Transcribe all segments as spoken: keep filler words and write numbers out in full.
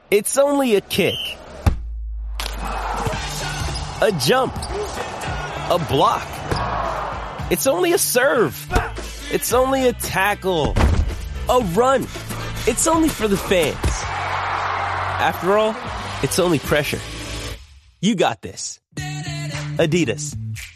It's only a kick, a jump, a block. It's only a serve. It's only a tackle, a run. It's only for the fans. After all, it's only pressure. You got this. Adidas.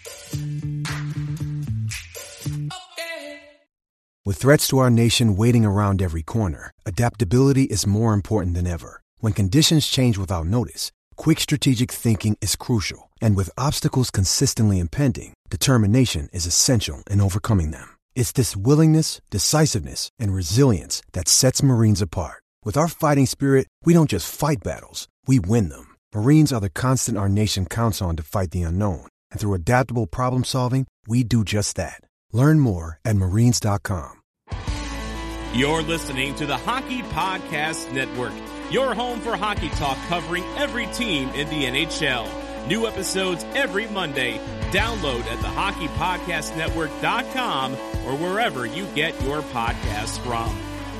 With threats to our nation waiting around every corner, adaptability is more important than ever. When conditions change without notice, quick strategic thinking is crucial. And with obstacles consistently impending, determination is essential in overcoming them. It's this willingness, decisiveness, and resilience that sets Marines apart. With our fighting spirit, we don't just fight battles, we win them. Marines are the constant our nation counts on to fight the unknown. And through adaptable problem solving, we do just that. Learn more at marines dot com. You're listening to the Hockey Podcast Network, your home for hockey talk covering every team in the N H L. New episodes every Monday. Download at the hockey podcast network dot com or wherever you get your podcasts from.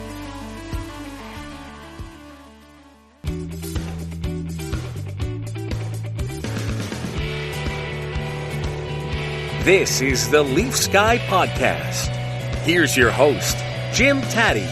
This is the Leafs Guy Podcast. Here's your host, Jim Taddy.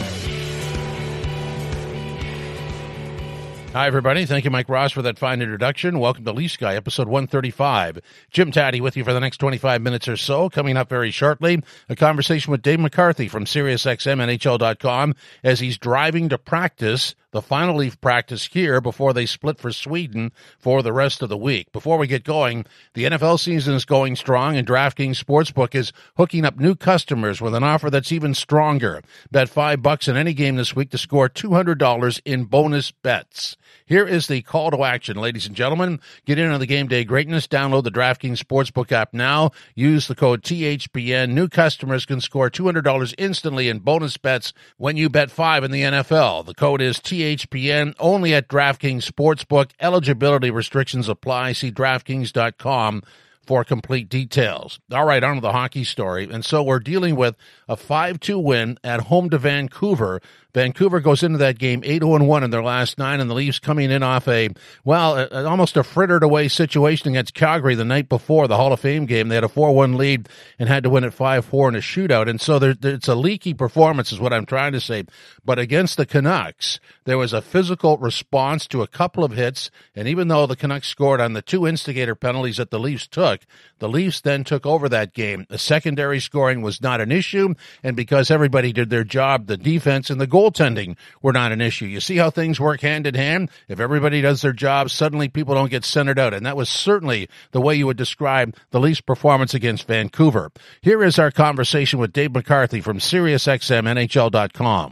Hi, everybody. Thank you, Mike Ross, for that fine introduction. Welcome to Leafs Guy, episode one thirty-five. Jim Taddy with you for the next twenty-five minutes or so. Coming up very shortly, a conversation with Dave McCarthy from SiriusXM N H L dot com as he's driving to practice, the final Leaf practice here before they split for Sweden for the rest of the week. Before we get going, the N F L season is going strong, and DraftKings Sportsbook is hooking up new customers with an offer that's even stronger. Bet five bucks in any game this week to score two hundred dollars in bonus bets. Here is the call to action, ladies and gentlemen. Get in on the game day greatness. Download the DraftKings Sportsbook app now. Use the code T H P N. New customers can score two hundred dollars instantly in bonus bets when you bet five in the N F L. The code is T H P N only at DraftKings Sportsbook. Eligibility restrictions apply. See DraftKings dot com for complete details. All right, on to the hockey story. And so we're dealing with a five two win at home to Vancouver. Vancouver goes into that game eight oh one in their last nine, and the Leafs coming in off a, well, a, almost a frittered away situation against Calgary the night before the Hall of Fame game. They had a four one lead and had to win at five four in a shootout. And so there, there, it's a leaky performance is what I'm trying to say. But against the Canucks, there was a physical response to a couple of hits, and even though the Canucks scored on the two instigator penalties that the Leafs took, the Leafs then took over that game. The secondary scoring was not an issue, and because everybody did their job, the defense and the goaltending were not an issue. You see how things work hand in hand? If everybody does their job, suddenly people don't get centered out, and that was certainly the way you would describe the Leafs' performance against Vancouver. Here is our conversation with Dave McCarthy from SiriusXM N H L dot com.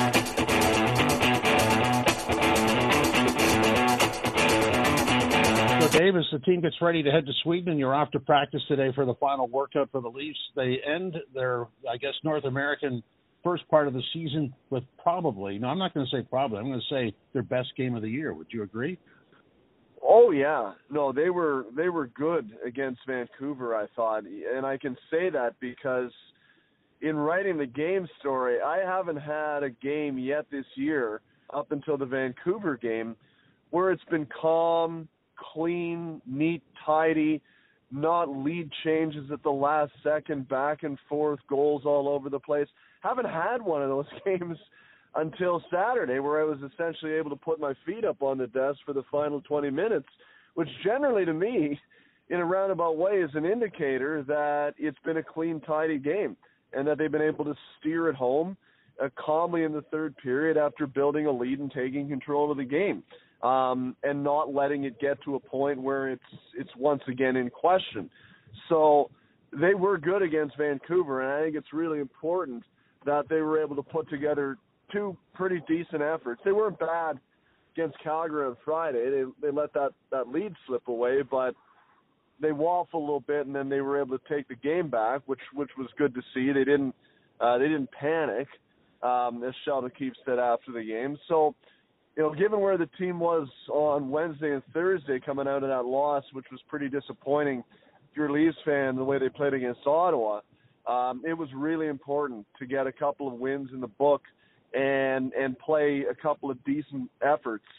Dave, as the team gets ready to head to Sweden, and you're off to practice today for the final workout for the Leafs, they end their, I guess, North American first part of the season with probably, no, I'm not going to say probably, I'm going to say their best game of the year. Would you agree? Oh, yeah. No, they were they were good against Vancouver, I thought. And I can say that because in writing the game story, I haven't had a game yet this year, up until the Vancouver game, where it's been calm, clean, neat, tidy, not lead changes at the last second, back and forth, goals all over the place. Haven't had one of those games until Saturday, where I was essentially able to put my feet up on the desk for the final twenty minutes, which generally to me, in a roundabout way, is an indicator that it's been a clean, tidy game and that they've been able to steer it home uh, calmly in the third period after building a lead and taking control of the game. Um, and not letting it get to a point where it's it's once again in question. So they were good against Vancouver, and I think it's really important that they were able to put together two pretty decent efforts. They weren't bad against Calgary on Friday. They they let that, that lead slip away, but they waffled a little bit, and then they were able to take the game back, which which was good to see. They didn't uh, they didn't panic, um, as Sheldon Keefe said after the game. So, you know, given where the team was on Wednesday and Thursday coming out of that loss, which was pretty disappointing if you're a Leafs fan, the way they played against Ottawa, um, it was really important to get a couple of wins in the book and and play a couple of decent efforts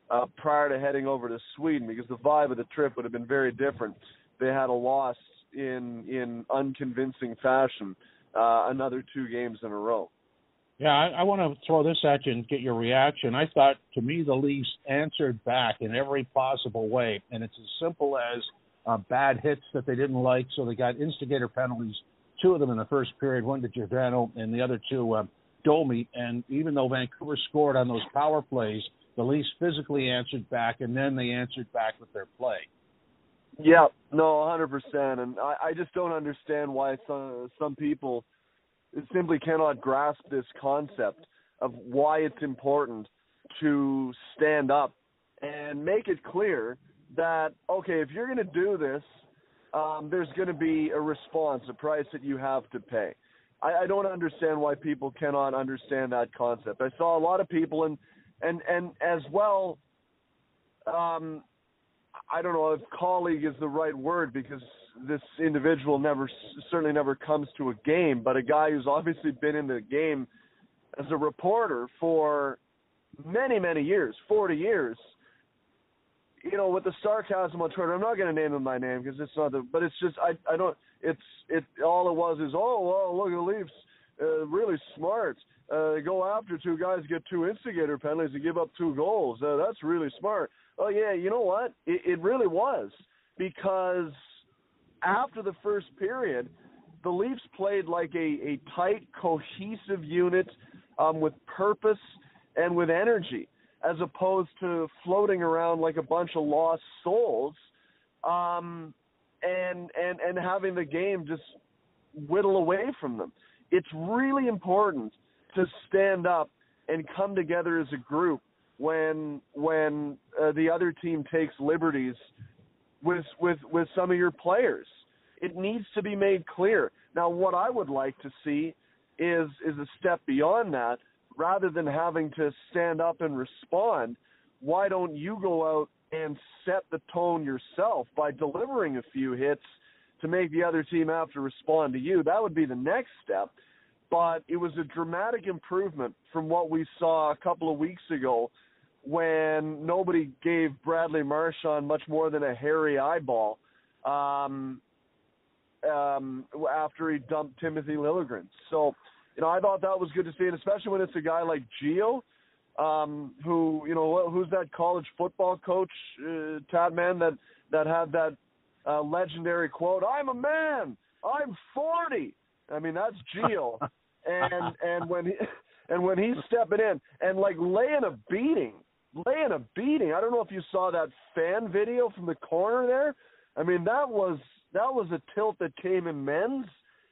uh, prior to heading over to Sweden, because the vibe of the trip would have been very different. They had a loss in in unconvincing fashion, uh, another two games in a row. Yeah, I, I want to throw this at you and get your reaction. I thought, to me, the Leafs answered back in every possible way, and it's as simple as uh, bad hits that they didn't like, so they got instigator penalties, two of them in the first period, one to Giordano and the other two uh, Domi, and even though Vancouver scored on those power plays, the Leafs physically answered back, and then they answered back with their play. Yeah, no, one hundred percent, and I, I just don't understand why some, some people simply cannot grasp this concept of why it's important to stand up and make it clear that, okay, if you're going to do this, um, there's going to be a response, a price that you have to pay. I, I don't understand why people cannot understand that concept. I saw a lot of people, and and, and as well, um, I don't know if colleague is the right word, because this individual never, certainly never comes to a game, but a guy who's obviously been in the game as a reporter for many, many years, forty years, you know, with the sarcasm on Twitter. I'm not going to name him by name because it's not the, but it's just, I, I don't, it's, it, all it was is, oh, well, look at the Leafs, uh, really smart. Uh, they go after two guys, get two instigator penalties, and give up two goals. Uh, that's really smart. Oh, yeah, you know what? It, it really was, because after the first period, the Leafs played like a, a tight, cohesive unit um, with purpose and with energy, as opposed to floating around like a bunch of lost souls um, and, and, and having the game just whittle away from them. It's really important to stand up and come together as a group when when uh, the other team takes liberties with with with some of your players. It needs to be made clear. Now, what I would like to see is is a step beyond that. Rather than having to stand up and respond, why don't you go out and set the tone yourself by delivering a few hits to make the other team have to respond to you? That would be the next step. But it was a dramatic improvement from what we saw a couple of weeks ago, when nobody gave Bradley Marchand much more than a hairy eyeball um, um, after he dumped Timothy Liljegren. So, you know, I thought that was good to see, and especially when it's a guy like Gio, um, who, you know, who's that college football coach, uh, Tadman, that, that had that uh, legendary quote, "I'm a man, I'm forty." I mean, that's Gio. and and when he and when he's stepping in and like laying a beating, laying a beating. I don't know if you saw that fan video from the corner there. I mean, that was that was a tilt that came in men's,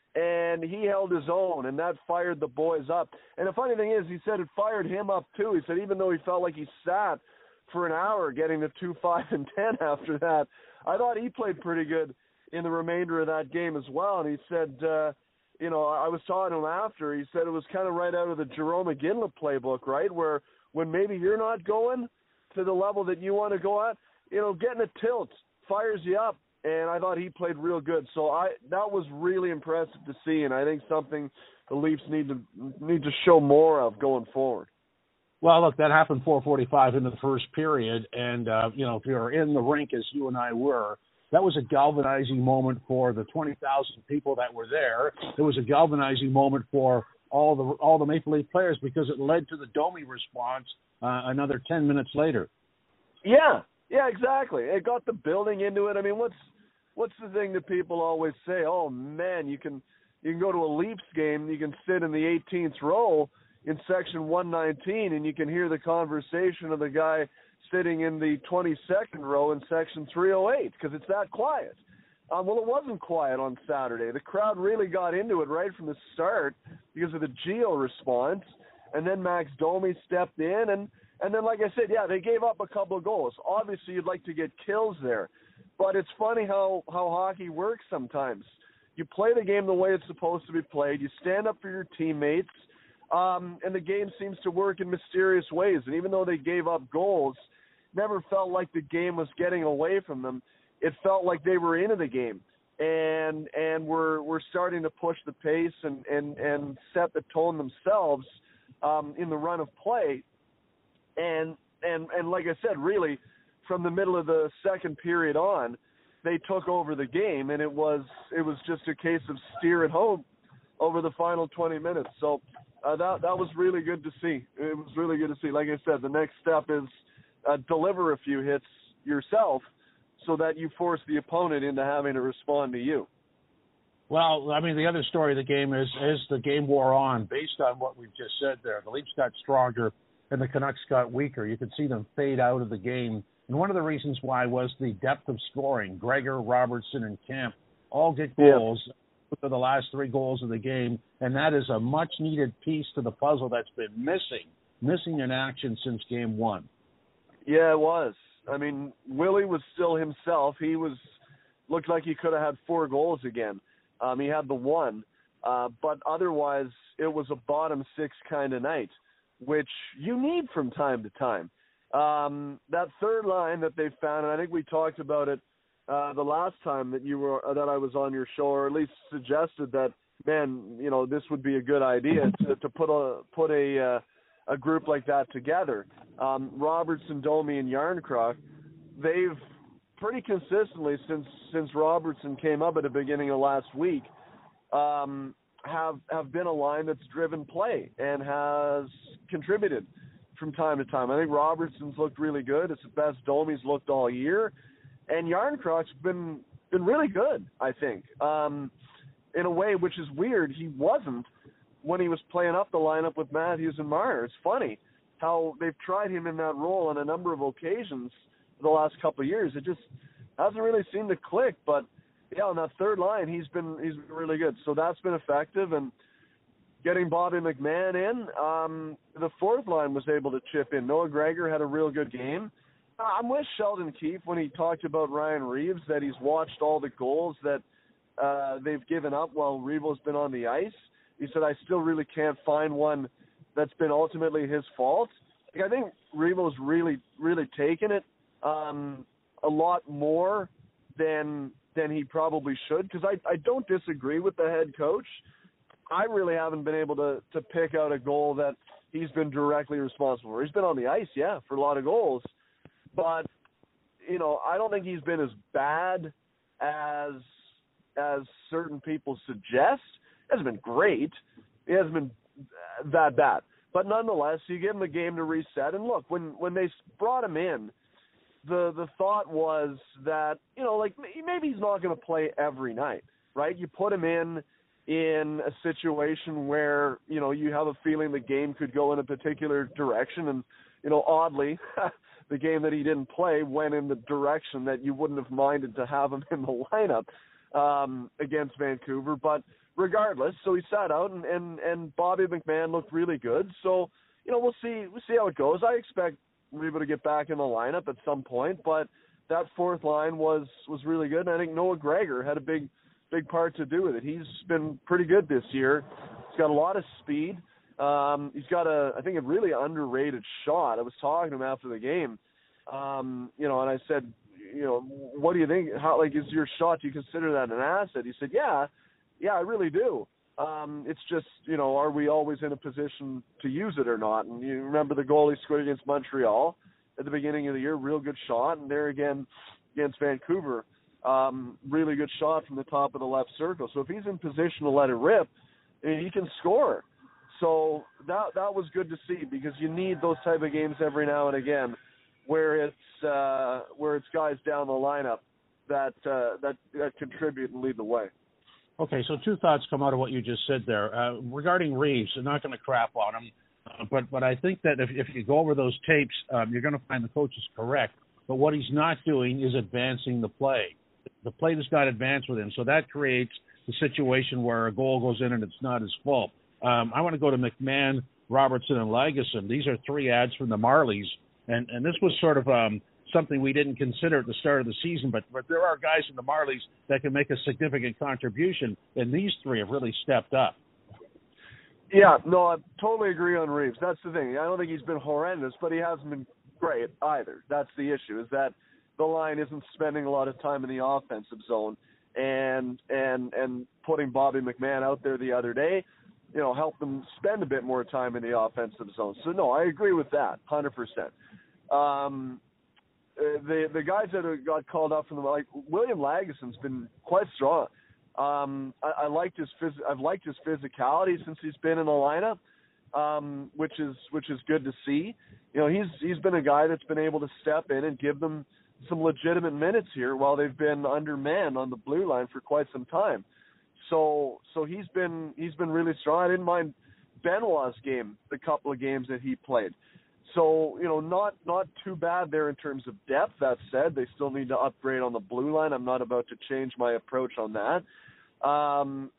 and he held his own, and that fired the boys up. And the funny thing is, he said it fired him up too. He said even though he felt like he sat for an hour getting to two, five, and ten after that, I thought he played pretty good in the remainder of that game as well. And he said, uh, you know, I was talking to him after, he said it was kind of right out of the Jerome McGinley playbook, right, where when maybe you're not going to the level that you want to go at, you know, getting a tilt fires you up. And I thought he played real good. So I that was really impressive to see, and I think something the Leafs need to need to show more of going forward. Well, look, that happened four forty-five into the first period, and, uh, you know, if you're in the rink as you and I were, that was a galvanizing moment for the twenty thousand people that were there. It was a galvanizing moment for all the all the Maple Leaf players, because it led to the Domi response uh, another ten minutes later. Yeah, yeah, exactly. It got the building into it. I mean, what's what's the thing that people always say? Oh man, you can you can go to a Leafs game, you can sit in the eighteenth row in section one nineteen, and you can hear the conversation of the guy sitting in the twenty-second row in section three oh eight, because it's that quiet. Um, well, it wasn't quiet on Saturday. The crowd really got into it right from the start because of the Gio response, and then Max Domi stepped in, and, and then, like I said, yeah, they gave up a couple of goals. Obviously, you'd like to get kills there, but it's funny how, how hockey works sometimes. You play the game the way it's supposed to be played. You stand up for your teammates, um, and the game seems to work in mysterious ways. And even though they gave up goals, never felt like the game was getting away from them. It felt like they were into the game, and and were were starting to push the pace and, and, and set the tone themselves um, in the run of play. And and and like I said, really, from the middle of the second period on, they took over the game, and it was it was just a case of steer it home over the final twenty minutes. So uh, that that was really good to see. It was really good to see. Like I said, the next step is uh, deliver a few hits yourself so that you force the opponent into having to respond to you. Well, I mean, the other story of the game is as the game wore on, based on what we've just said there, the Leafs got stronger and the Canucks got weaker. You could see them fade out of the game. And one of the reasons why was the depth of scoring. Gregor, Robertson, and Kemp all get goals for the last three goals of the game, and that is a much-needed piece to the puzzle that's been missing, missing in action since game one. Yeah, it was. I mean, Willie was still himself. He was looked like he could have had four goals again. Um, he had the one, uh, but otherwise it was a bottom six kind of night, which you need from time to time. Um, that third line that they found, and I think we talked about it uh, the last time that you were uh, that I was on your show, or at least suggested that, man, you know, this would be a good idea to, to put a put a uh, a group like that together. Um, Robertson, Domi, and Yarncroc, they've pretty consistently since since Robertson came up at the beginning of last week, um, have have been a line that's driven play and has contributed from time to time. I think Robertson's looked really good. It's the best Domi's looked all year, and Yarncroc's been been really good, I think, um, in a way which is weird. He wasn't when he was playing up the lineup with Matthews and Marner. It's funny how they've tried him in that role on a number of occasions the last couple of years. It just hasn't really seemed to click. But yeah, on that third line, he's been he's been really good. So that's been effective. And getting Bobby McMahon in, um, the fourth line was able to chip in. Noah Gregor had a real good game. I'm with Sheldon Keefe when he talked about Ryan Reeves, that he's watched all the goals that uh, they've given up while Revo's been on the ice. He said, I still really can't find one that's been ultimately his fault. Like, I think Revo's really, really taken it um, a lot more than than he probably should, because I, I don't disagree with the head coach. I really haven't been able to, to pick out a goal that he's been directly responsible for. He's been on the ice, yeah, for a lot of goals. But, you know, I don't think he's been as bad as as certain people suggest. He hasn't been great. He hasn't been that bad. But nonetheless, you give him a game to reset. And look, when, when they brought him in, the the thought was that, you know, like maybe he's not going to play every night, right? You put him in in a situation where, you know, you have a feeling the game could go in a particular direction. And, you know, oddly, the game that he didn't play went in the direction that you wouldn't have minded to have him in the lineup um, against Vancouver. But regardless, so he sat out, and, and, and Bobby McMahon looked really good. So, you know, we'll see we'll see how it goes. I expect Reba to get back in the lineup at some point, but that fourth line was, was really good. And I think Noah Gregor had a big big part to do with it. He's been pretty good this year. He's got a lot of speed. Um, he's got a, I think, a really underrated shot. I was talking to him after the game, um, you know, and I said, you know, what do you think? How, like, is your shot, do you consider that an asset? He said, yeah, yeah, I really do. Um, it's just, you know, are we always in a position to use it or not? And you remember the goal he scored against Montreal at the beginning of the year, real good shot. And there again against Vancouver, um, really good shot from the top of the left circle. So if he's in position to let it rip, he can score. So that that was good to see, because you need those type of games every now and again where it's uh, where it's guys down the lineup that uh, that that contribute and lead the way. Okay, so two thoughts come out of what you just said there. Uh, regarding Reeves, I'm not going to crap on him, uh, but but I think that if, if you go over those tapes, um, you're going to find the coach is correct. But what he's not doing is advancing the play. The play does not advance with him, so that creates the situation where a goal goes in and it's not his fault. Um, I want to go to McMahon, Robertson, and Lagesson. These are three ads from the Marlies, and, and this was sort of um, something we didn't consider at the start of the season, but, but there are guys in the Marlies that can make a significant contribution, and these three have really stepped up. Yeah, no, I totally agree on Reeves. That's the thing. I don't think he's been horrendous, but he hasn't been great either. That's the issue, is that the line isn't spending a lot of time in the offensive zone, and and and putting Bobby McMahon out there the other day, you know, help them spend a bit more time in the offensive zone. So, no, I agree with that, one hundred percent. Um, the the guys that have got called up from the like William Laguson's been quite strong. Um, I, I liked his phys- I've liked his physicality since he's been in the lineup, um, which is which is good to see. You know, he's he's been a guy that's been able to step in and give them some legitimate minutes here while they've been undermanned on the blue line for quite some time. So so he's been he's been really strong. I didn't mind Benoit's game, the couple of games that he played. So, you know, not not too bad there in terms of depth. That said, they still need to upgrade on the blue line. I'm not about to change my approach on that. Um,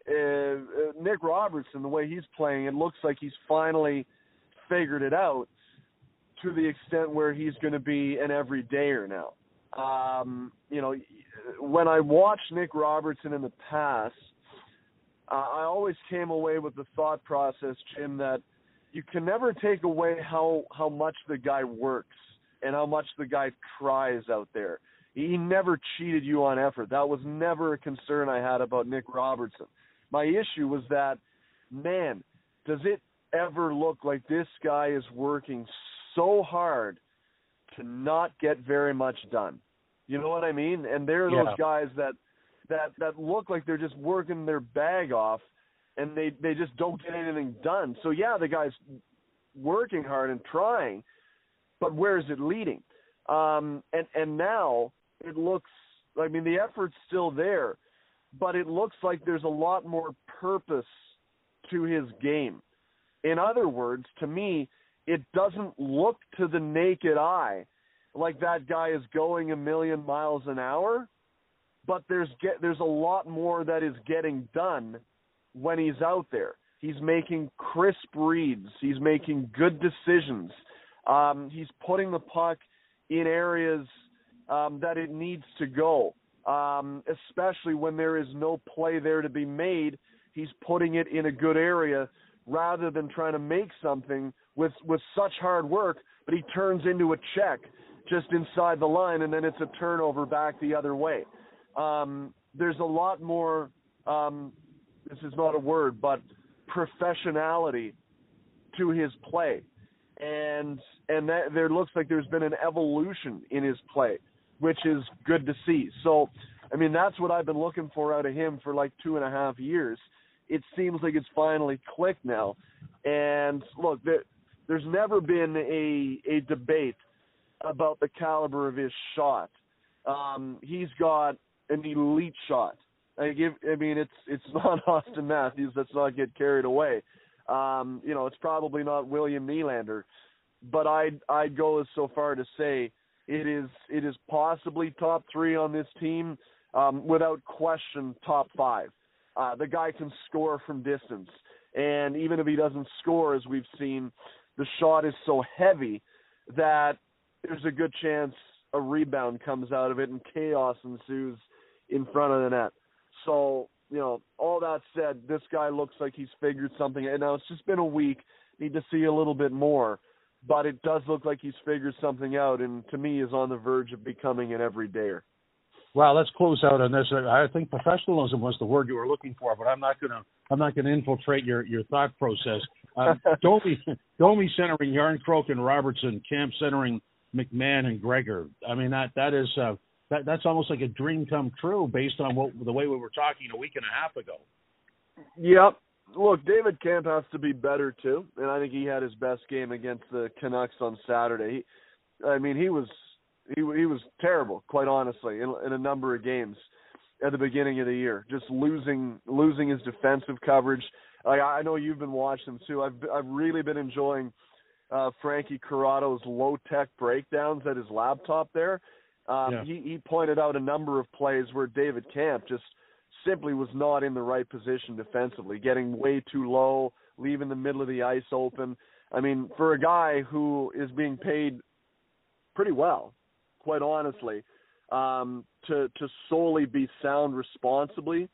uh, Nick Robertson, the way he's playing, it looks like he's finally figured it out to the extent where he's going to be an everydayer now. Um, you know, when I watched Nick Robertson in the past, uh, I always came away with the thought process, Jim, that you can never take away how, how much the guy works and how much the guy tries out there. He never cheated you on effort. That was never a concern I had about Nick Robertson. My issue was that, man, does it ever look like this guy is working so hard to not get very much done? You know what I mean? And there are those yeah. guys that, that, that look like they're just working their bag off, and they, they just don't get anything done. So, yeah, the guy's working hard and trying, but where is it leading? Um, and, and now it looks – I mean, the effort's still there, but it looks like there's a lot more purpose to his game. In other words, to me, it doesn't look to the naked eye like that guy is going a million miles an hour, but there's get, there's a lot more that is getting done when he's out there. He's making crisp reads. He's making good decisions. Um, he's putting the puck in areas um, that it needs to go, um, especially when there is no play there to be made. He's putting it in a good area rather than trying to make something with, with such hard work, but he turns into a check just inside the line, and then it's a turnover back the other way. Um, there's a lot more um, – this is not a word, but professionality to his play. And and that, there looks like there's been an evolution in his play, which is good to see. So, I mean, that's what I've been looking for out of him for like two and a half years. It seems like it's finally clicked now. And, look, there, there's never been a, a debate about the caliber of his shot. Um, he's got an elite shot. I give. I mean, it's it's not Austin Matthews. Let's not get carried away. Um, you know, it's probably not William Nylander, but I'd I'd go as so far to say it is it is possibly top three on this team, um, without question, top five. Uh, the guy can score from distance, and even if he doesn't score, as we've seen, the shot is so heavy that there's a good chance a rebound comes out of it and chaos ensues in front of the net. So, you know, all that said, this guy looks like he's figured something out. Now, it's just been a week. Need to see a little bit more. But it does look like he's figured something out, and to me is on the verge of becoming an everydayer. Well, let's close out on this. I think professionalism was the word you were looking for, but I'm not going to I'm not going to infiltrate your, your thought process. Um, Domi, Domi centering Yarncroke and Robertson, Camp centering McMahon and Gregor. I mean, that that is uh, – That, that's almost like a dream come true based on what the way we were talking a week and a half ago. Yep. Look, David Camp has to be better too, and I think he had his best game against the Canucks on Saturday. He, I mean, he was he he was terrible, quite honestly, in, in a number of games at the beginning of the year, just losing losing his defensive coverage. Like, I know you've been watching him too. I've I've really been enjoying uh, Frankie Corrado's low tech breakdowns at his laptop there. Um, yeah. he, he pointed out a number of plays where David Camp just simply was not in the right position defensively, getting way too low, leaving the middle of the ice open. I mean, for a guy who is being paid pretty well, quite honestly, um, to to solely be sound responsibly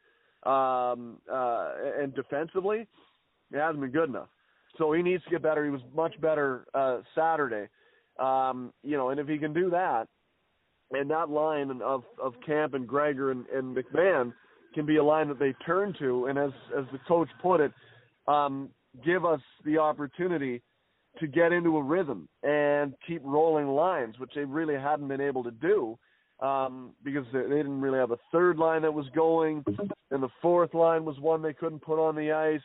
um, uh, and defensively, it hasn't been good enough. So he needs to get better. He was much better uh, Saturday, um, you know, and if he can do that, and that line of, of Camp and Gregor and, and McMahon can be a line that they turn to, and as as the coach put it, um, give us the opportunity to get into a rhythm and keep rolling lines, which they really hadn't been able to do um, because they, they didn't really have a third line that was going, and the fourth line was one they couldn't put on the ice.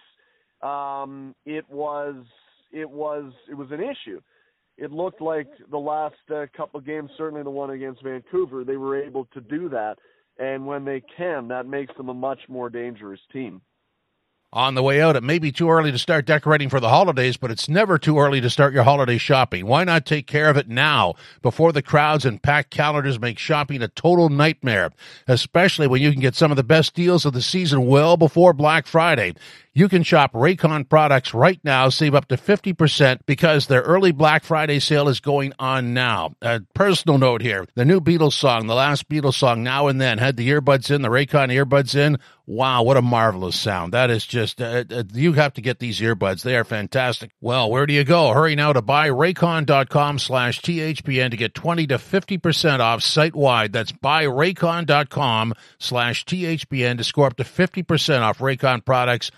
Um, it was it was it was an issue. It looked like the last uh, couple of games, certainly the one against Vancouver, they were able to do that, and when they can, that makes them a much more dangerous team. On the way out, it may be too early to start decorating for the holidays, but it's never too early to start your holiday shopping. Why not take care of it now, before the crowds and packed calendars make shopping a total nightmare, especially when you can get some of the best deals of the season well before Black Friday. You can shop Raycon products right now, save up to fifty percent because their early Black Friday sale is going on now. A personal note here, the new Beatles song, the last Beatles song, Now and Then, had the earbuds in, the Raycon earbuds in. Wow, what a marvelous sound. That is just, uh, uh, you have to get these earbuds. They are fantastic. Well, where do you go? Hurry now to buyraycon.com slash THPN to get twenty to fifty percent off site-wide. That's buyraycon.com slash THPN to score up to fifty percent off Raycon products.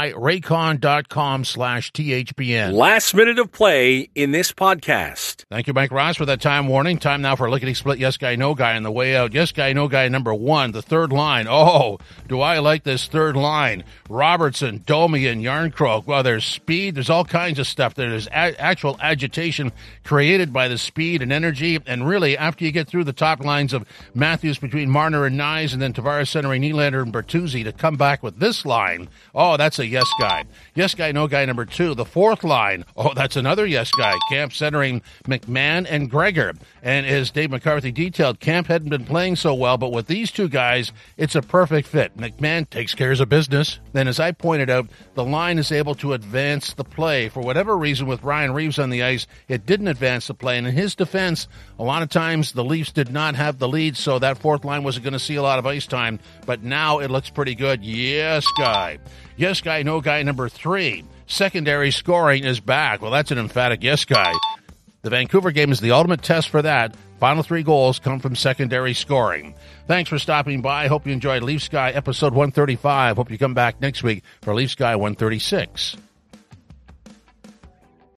buyraycon.com slash THPN. Last minute of play in this podcast. Thank you, Mike Ross, for that time warning. Time now for a lickety-split Yes Guy, No Guy on the way out. Yes Guy, No Guy number one, the third line. Oh, do I like this third line. Robertson, Domi, and Yarncroke. Well, there's speed. There's all kinds of stuff. There's a- actual agitation created by the speed and energy. And really, after you get through the top lines of Matthews between Marner and Nyes, and then Tavares centering Nylander and Bertuzzi to come back with this line, oh, that's a yes guy. Yes guy, no guy number two. The fourth line, oh, that's another yes guy. Camp centering McMahon and Gregor. And as Dave McCarthy detailed, Camp hadn't been playing so well, but with these two guys, it's a perfect fit. McMahon takes care of business. Then, as I pointed out, the line is able to advance the play. For whatever reason, with Ryan Reeves on the ice, it didn't advance the play. And in his defense, a lot of times the Leafs did not have the lead, so that fourth line wasn't going to see a lot of ice time. But now it looks pretty good. Yes guy. Yes guy, no guy number three. Secondary scoring is back. Well, that's an emphatic yes guy. The Vancouver game is the ultimate test for that. Final three goals come from secondary scoring. Thanks for stopping by. Hope you enjoyed Leafs Guy episode one thirty-five. Hope you come back next week for Leafs Guy one thirty-six.